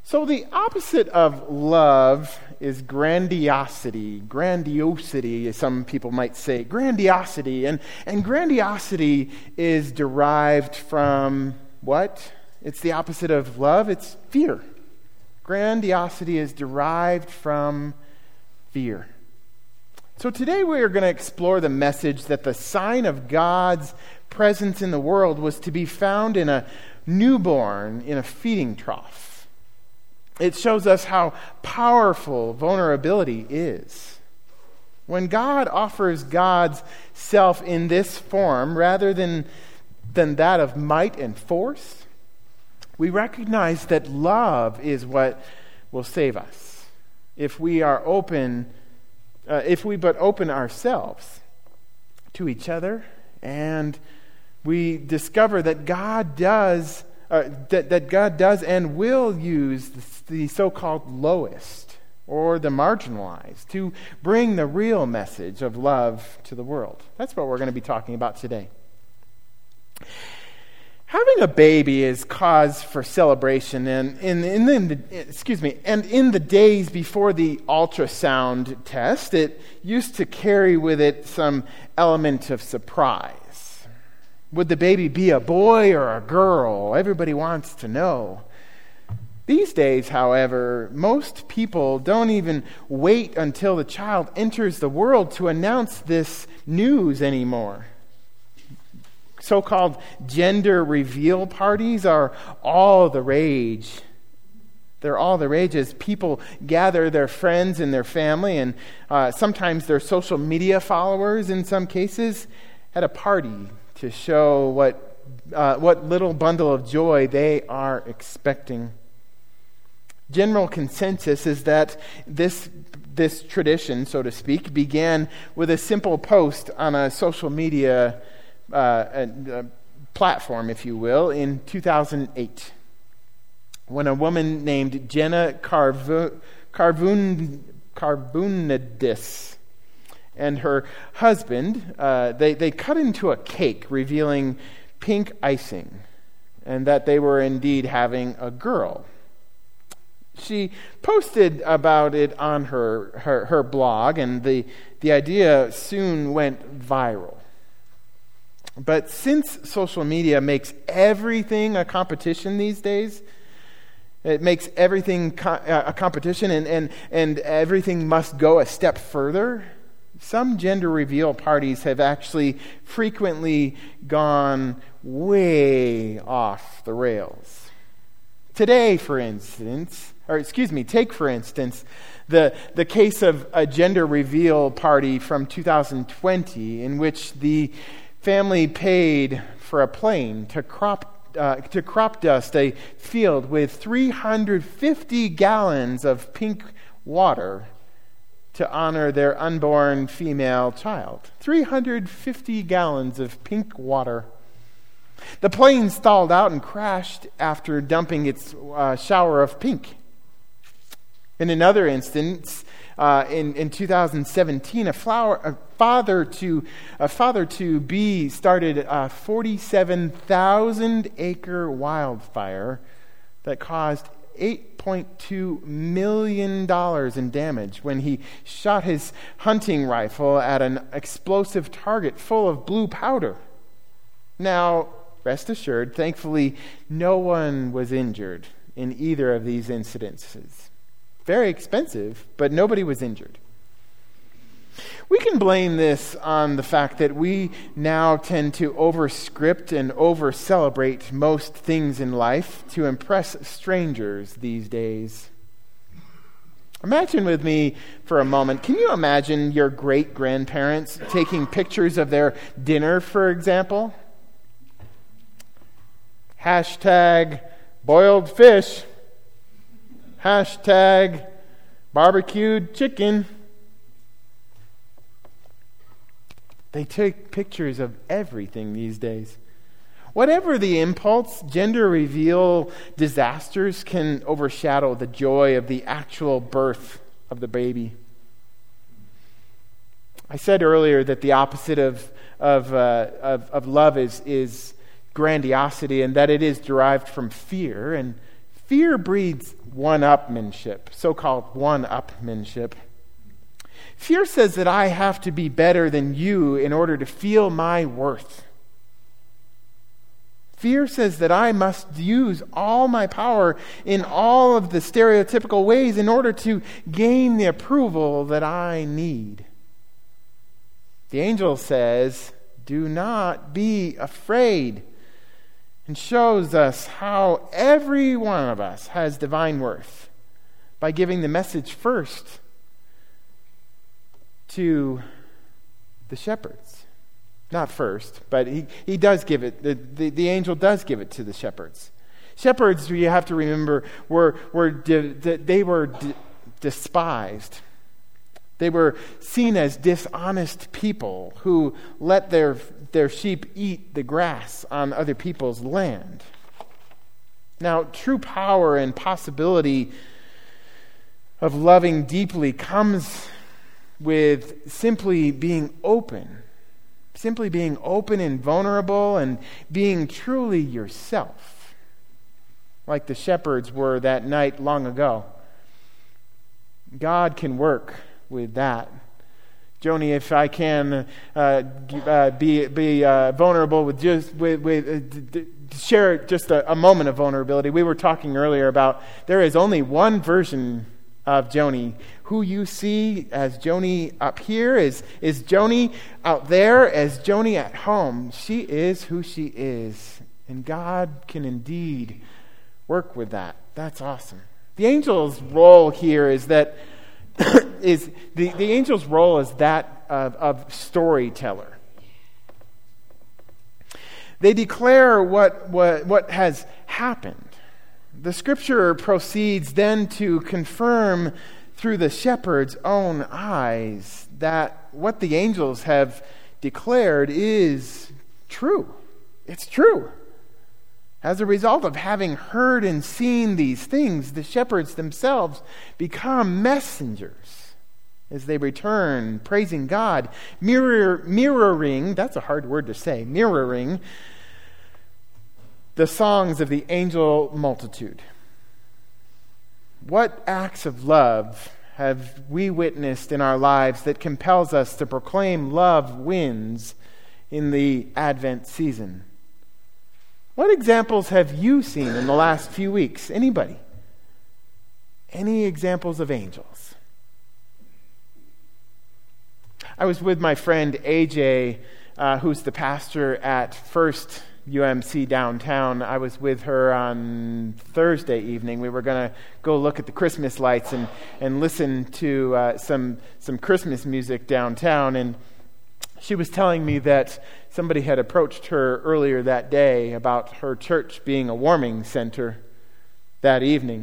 So the opposite of love is grandiosity, as some people might say, grandiosity. And grandiosity is derived from what? It's the opposite of love, it's fear. Grandiosity is derived from fear. So today we are going to explore the message that the sign of God's presence in the world was to be found in a newborn in a feeding trough. It shows us how powerful vulnerability is. When God offers God's self in this form, rather than that of might and force, we recognize that love is what will save us. If we but open ourselves to each other, and we discover that God does and will use the so-called lowest or the marginalized to bring the real message of love to the world. That's what we're going to be talking about today. Having a baby is cause for celebration, and in the days before the ultrasound test, it used to carry with it some element of surprise. Would the baby be a boy or a girl? Everybody wants to know. These days, however, most people don't even wait until the child enters the world to announce this news anymore. So-called gender reveal parties are all the rage. They're all the rage as people gather their friends and their family and sometimes their social media followers in some cases at a party to show what little bundle of joy they are expecting. General consensus is that this tradition, so to speak, began with a simple post on a social media platform, if you will, in 2008, when a woman named Jenna Karbunidis and her husband, they cut into a cake revealing pink icing and that they were indeed having a girl. She posted about it on her blog, and the idea soon went viral. But since social media makes everything a competition these days, it makes everything a competition and everything must go a step further, some gender reveal parties have actually frequently gone way off the rails. Take for instance, the case of a gender reveal party from 2020 in which the family paid for a plane to crop dust a field with 350 gallons of pink water to honor their unborn female child. 350 gallons of pink water. The plane stalled out and crashed after dumping its shower of pink. In another instance, in 2017, a father-to-be started a 47,000-acre wildfire that caused $8.2 million in damage when he shot his hunting rifle at an explosive target full of blue powder. Now, rest assured, thankfully, no one was injured in either of these incidences. Very expensive, but nobody was injured. We can blame this on the fact that we now tend to overscript and over-celebrate most things in life to impress strangers these days. Imagine with me for a moment, can you imagine your great-grandparents taking pictures of their dinner, for example? Hashtag boiled fish. Hashtag barbecued chicken. They take pictures of everything these days. Whatever the impulse, gender reveal disasters can overshadow the joy of the actual birth of the baby. I said earlier that the opposite of love is grandiosity, and that it is derived from fear. And Fear breeds one-upmanship, so-called one-upmanship. Fear says that I have to be better than you in order to feel my worth. Fear says that I must use all my power in all of the stereotypical ways in order to gain the approval that I need. The angel says, do not be afraid, and shows us how every one of us has divine worth by giving the message first to the shepherds. Not first, but he does give it, the angel does give it to the shepherds. Shepherds, you have to remember, were despised. They were seen as dishonest people who let their sheep eat the grass on other people's land. Now, true power and possibility of loving deeply comes with simply being open and vulnerable and being truly yourself, like the shepherds were that night long ago. God can work with that. Joni, if I can be vulnerable with share just a moment of vulnerability. We were talking earlier about there is only one version of Joni. Who you see as Joni up here is Joni out there as Joni at home. She is who she is. And God can indeed work with that. That's awesome. The angel's role here is that the angel's role is that of storyteller. They declare what has happened. The scripture proceeds then to confirm through the shepherd's own eyes that what the angels have declared is true. It's true. As a result of having heard and seen these things, the shepherds themselves become messengers as they return, praising God, mirroring, that's a hard word to say, mirroring the songs of the angel multitude. What acts of love have we witnessed in our lives that compels us to proclaim love wins in the Advent season? What examples have you seen in the last few weeks? Anybody? Any examples of angels? I was with my friend AJ, who's the pastor at First UMC downtown. I was with her on Thursday evening. We were going to go look at the Christmas lights and listen to some Christmas music downtown. And she was telling me that somebody had approached her earlier that day about her church being a warming center that evening.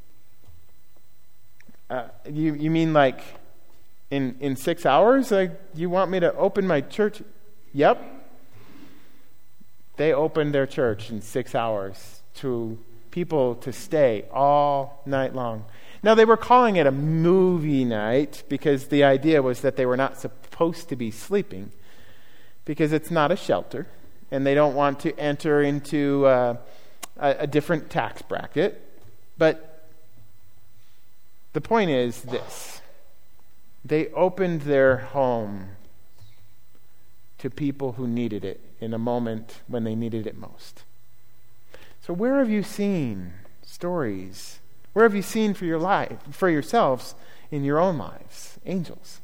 You mean like in 6 hours? You want me to open my church? Yep. They opened their church in 6 hours to people to stay all night long. Now, they were calling it a movie night because the idea was that they were not supposed to be sleeping because it's not a shelter and they don't want to enter into a different tax bracket. But the point is this. They opened their home to people who needed it in a moment when they needed it most. So where have you seen stories? Where have you seen for yourselves in your own lives? Angels.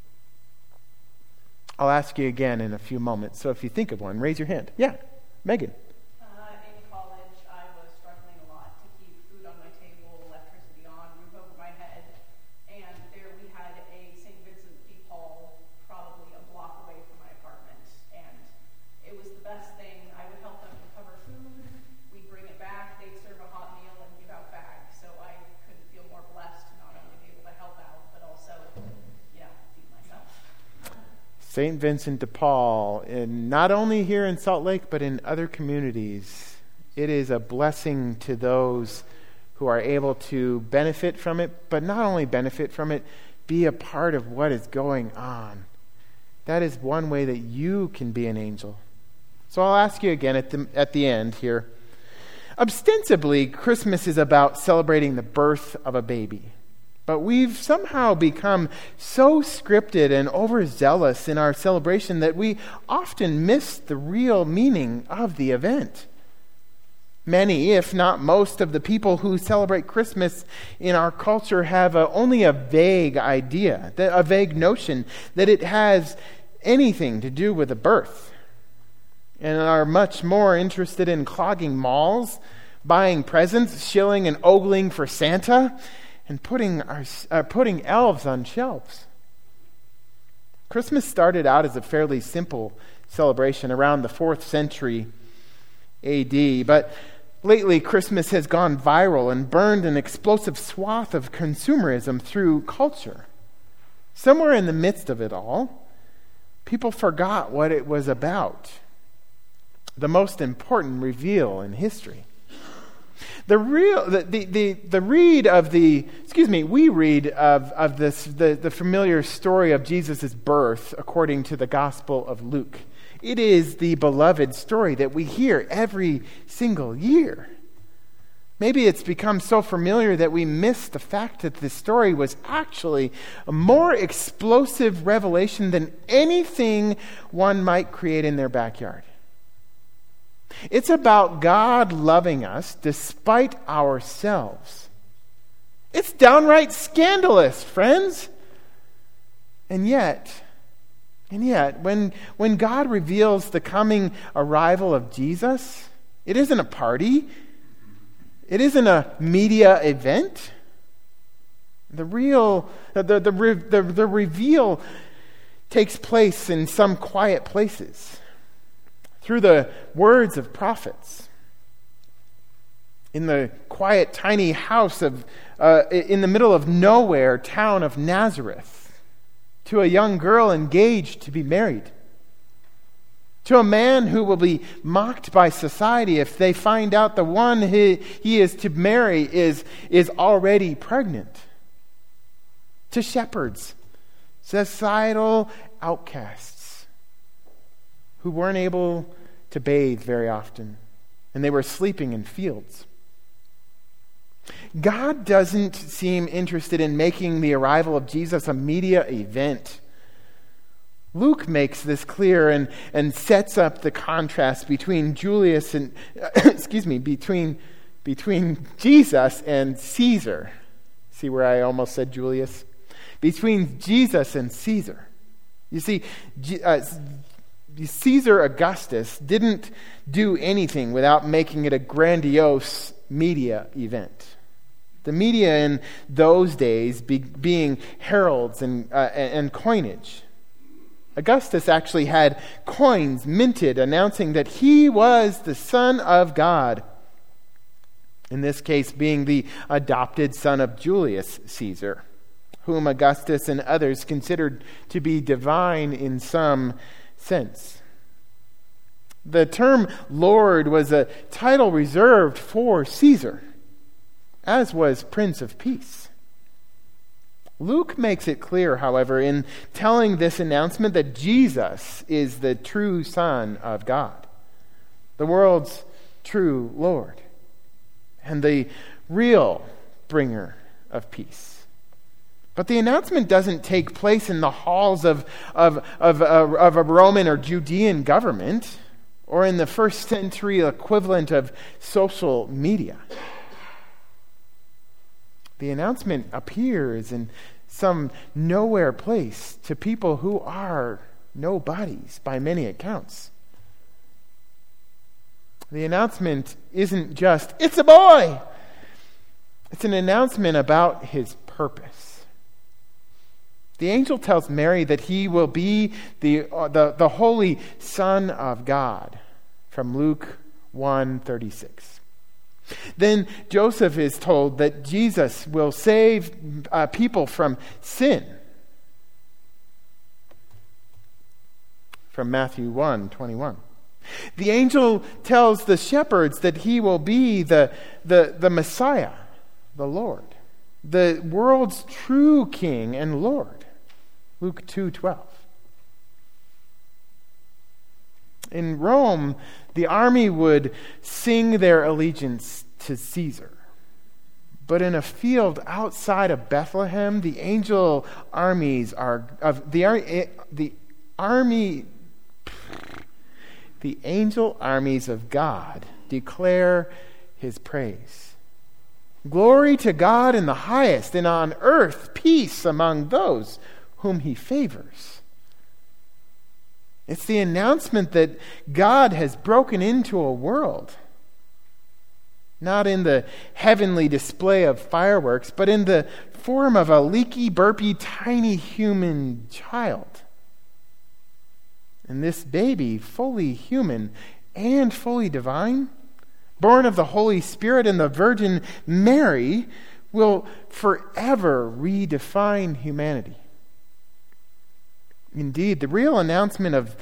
I'll ask you again in a few moments. So if you think of one, raise your hand. Yeah, Megan. In college, I was struggling a lot to keep food on my table, electricity on, roof over my head. And there we had a St. Vincent de Paul probably a block away from my apartment. And it was the best thing. I would help them recover food. We'd bring it back. They'd serve a hot meal and give out bags. So I couldn't feel more blessed to not only be able to help out, but also, feed myself. St. Vincent de Paul, and not only here in Salt Lake, but in other communities. It is a blessing to those who are able to benefit from it, but not only benefit from it, be a part of what is going on. That is one way that you can be an angel. So I'll ask you again at the end here. Ostensibly, Christmas is about celebrating the birth of a baby. But we've somehow become so scripted and overzealous in our celebration that we often miss the real meaning of the event. Many, if not most, of the people who celebrate Christmas in our culture have only a vague idea, a vague notion that it has anything to do with a birth, and are much more interested in clogging malls, buying presents, shilling and ogling for Santa, and putting elves on shelves. Christmas started out as a fairly simple celebration around the 4th century AD, but lately Christmas has gone viral and burned an explosive swath of consumerism through culture. Somewhere in the midst of it all, people forgot what it was about, the most important reveal in history. We read of the familiar story of Jesus' birth according to the Gospel of Luke. It is the beloved story that we hear every single year. Maybe it's become so familiar that we miss the fact that this story was actually a more explosive revelation than anything one might create in their backyard. It's about God loving us despite ourselves. It's downright scandalous, friends. And yet, when God reveals the coming arrival of Jesus, it isn't a party. It isn't a media event. The reveal takes place in some quiet places, through the words of prophets, in the quiet, tiny house in the middle of nowhere town of Nazareth, to a young girl engaged to be married, to a man who will be mocked by society if they find out the one he is to marry is already pregnant, to shepherds, societal outcasts who weren't able to bathe very often, and they were sleeping in fields. God doesn't seem interested in making the arrival of Jesus a media event. Luke makes this clear and sets up the contrast between between Jesus and Caesar. See where I almost said Julius? Between Jesus and Caesar. You see, Caesar Augustus didn't do anything without making it a grandiose media event. The media in those days being heralds and coinage. Augustus actually had coins minted announcing that he was the Son of God. In this case, being the adopted son of Julius Caesar, whom Augustus and others considered to be divine in some sense. The term Lord was a title reserved for Caesar, as was Prince of Peace. Luke makes it clear, however, in telling this announcement that Jesus is the true Son of God, the world's true Lord, and the real bringer of peace. But the announcement doesn't take place in the halls of a Roman or Judean government, or in the first century equivalent of social media. The announcement appears in some nowhere place to people who are nobodies by many accounts. The announcement isn't just, "It's a boy!" It's an announcement about his purpose. The angel tells Mary that he will be the Holy Son of God, from Luke 1:36. Then Joseph is told that Jesus will save people from sin, from Matthew 1:21. The angel tells the shepherds that he will be the Messiah, the Lord, the world's true King and Lord, Luke 2:12. In Rome, the army would sing their allegiance to Caesar. But in a field outside of Bethlehem, the angel armies of God declare his praise. Glory to God in the highest, and on earth peace among those whom he favors. It's the announcement that God has broken into a world, not in the heavenly display of fireworks, but in the form of a leaky, burpy, tiny human child. And this baby, fully human and fully divine, born of the Holy Spirit and the Virgin Mary, will forever redefine humanity. Indeed, the real announcement of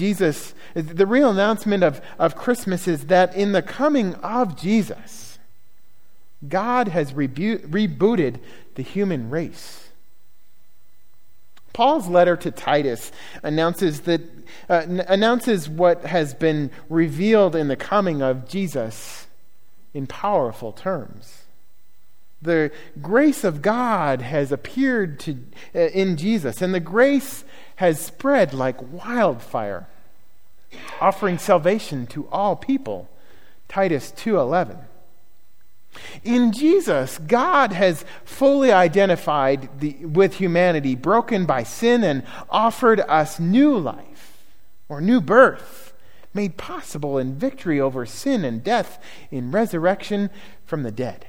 Christmas is that in the coming of Jesus, God has rebooted the human race. Paul's letter to Titus announces what has been revealed in the coming of Jesus in powerful terms. The grace of God has appeared in Jesus, and the grace has spread like wildfire, offering salvation to all people. Titus 2:11. In Jesus, God has fully identified with humanity broken by sin and offered us new life, or new birth, made possible in victory over sin and death in resurrection from the dead.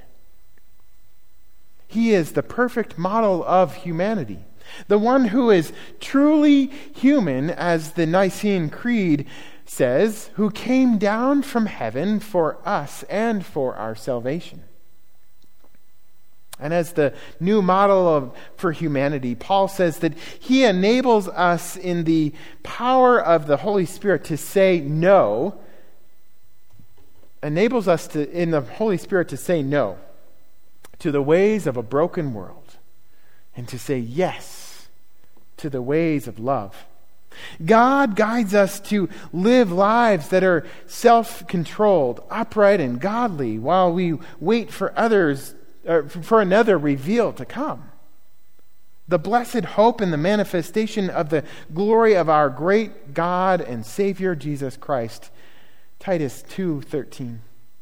He is the perfect model of humanity, the one who is truly human, as the Nicene Creed says, who came down from heaven for us and for our salvation. And as the new model for humanity, Paul says that he enables us in the power of the Holy Spirit to say no, in the Holy Spirit to say no to the ways of a broken world and to say yes to the ways of love. God guides us to live lives that are self-controlled, upright, and godly while we wait for another reveal to come. The blessed hope and the manifestation of the glory of our great God and Savior Jesus Christ. Titus 2:13.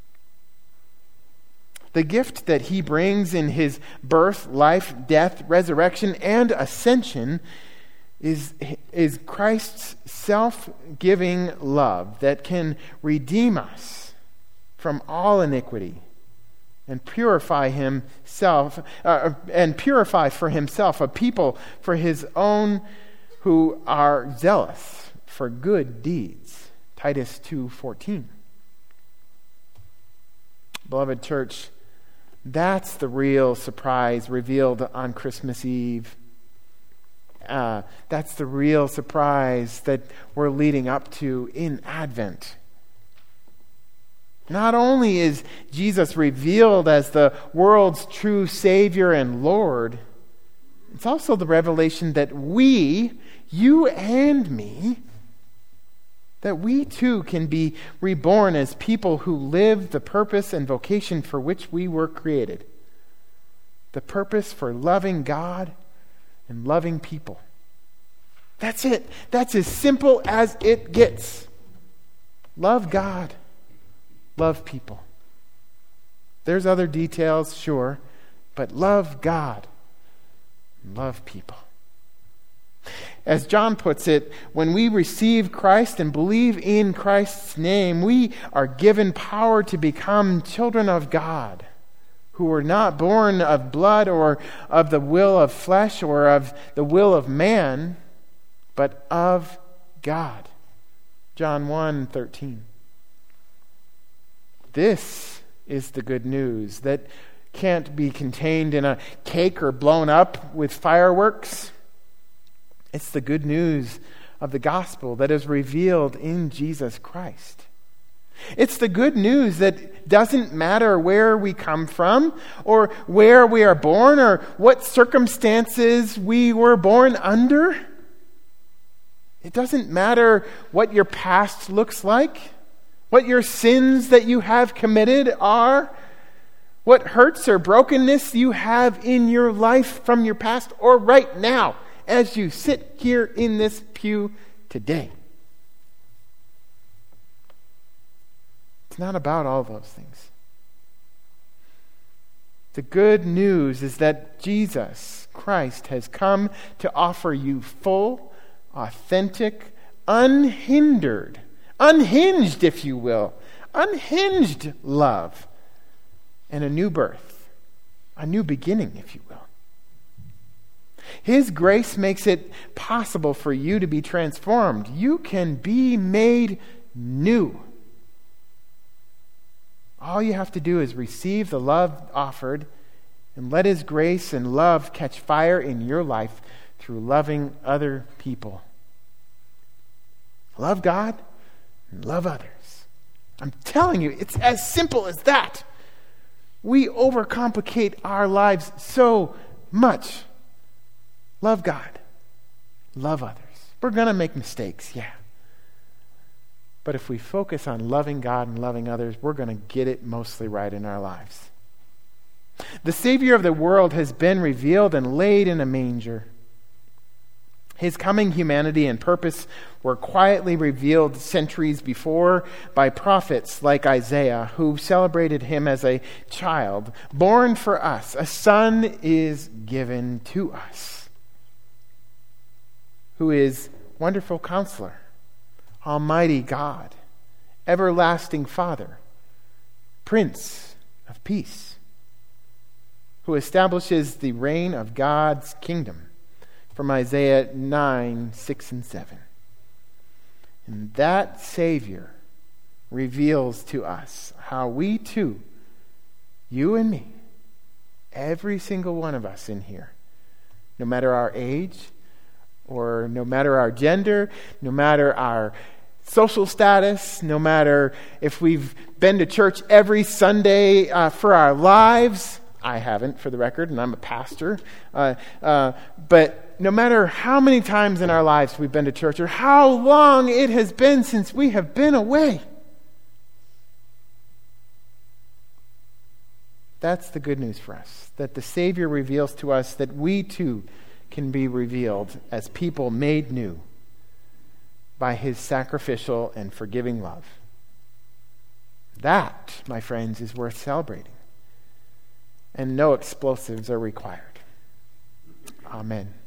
The gift that he brings in his birth, life, death, resurrection, and ascension is Christ's self-giving love that can redeem us from all iniquity and purify for himself a people for his own who are zealous for good deeds. Titus 2:14. Beloved church, that's the real surprise revealed on Christmas Eve. That's the real surprise that we're leading up to in Advent. Not only is Jesus revealed as the world's true Savior and Lord, it's also the revelation that we, you and me, that we too can be reborn as people who live the purpose and vocation for which we were created. The purpose for loving God and loving people. That's it. That's as simple as it gets. Love God. Love people. There's other details, sure, but love God. Love people. As John puts it, when we receive Christ and believe in Christ's name, we are given power to become children of God, who were not born of blood or of the will of flesh or of the will of man, but of God. John 1:13. This is the good news that can't be contained in a cake or blown up with fireworks. It's the good news of the gospel that is revealed in Jesus Christ. It's the good news that doesn't matter where we come from or where we are born or what circumstances we were born under. It doesn't matter what your past looks like, what your sins that you have committed are, what hurts or brokenness you have in your life from your past or right now as you sit here in this pew today. It's not about all those things. The good news is that Jesus Christ has come to offer you full, authentic, unhindered, unhinged, if you will, unhinged love and a new birth, a new beginning, if you will. His grace makes it possible for you to be transformed. You can be made new. All you have to do is receive the love offered and let His grace and love catch fire in your life through loving other people. Love God and love others. I'm telling you, it's as simple as that. We overcomplicate our lives so much. Love God. Love others. We're going to make mistakes, yeah. But if we focus on loving God and loving others, we're going to get it mostly right in our lives. The Savior of the world has been revealed and laid in a manger. His coming humanity and purpose were quietly revealed centuries before by prophets like Isaiah, who celebrated him as a child, born for us. A son is given to us, who is Wonderful Counselor, Almighty God, Everlasting Father, Prince of Peace, who establishes the reign of God's kingdom, from Isaiah 9, 6, and 7. And that Savior reveals to us how we too, you and me, every single one of us in here, no matter our age, or no matter our gender, no matter our social status, no matter if we've been to church every Sunday for our lives. I haven't, for the record, and I'm a pastor. But no matter how many times in our lives we've been to church or how long it has been since we have been away, that's the good news for us, that the Savior reveals to us that we too can be revealed as people made new by His sacrificial and forgiving love. That, my friends, is worth celebrating. And no explosives are required. Amen.